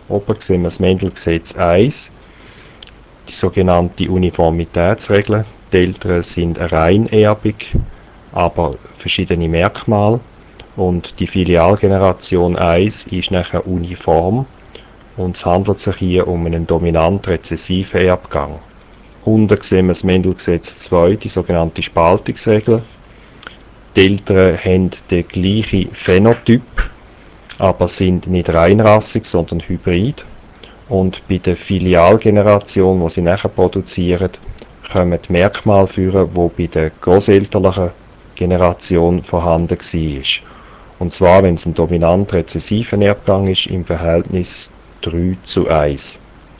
Oben sehen wir das Mendel-Gesetz 1, die sogenannte Uniformitätsregel. Die Eltern sind reinerbig, aber verschiedene Merkmale. Und die Filialgeneration 1 ist nachher uniform und es handelt sich hier um einen dominant-rezessiven Erbgang. Unten sehen wir das Mendel-Gesetz 2, die sogenannte Spaltungsregel. Die Eltern haben den gleichen Phänotyp, aber sind nicht reinrassig, sondern hybrid. Und bei der Filialgeneration, die sie nachher produzieren, kommen Merkmale führen, die bei der grosselterlichen Generation vorhanden war. Und zwar, wenn es ein dominant-rezessiver Erbgang ist, im Verhältnis 3:1.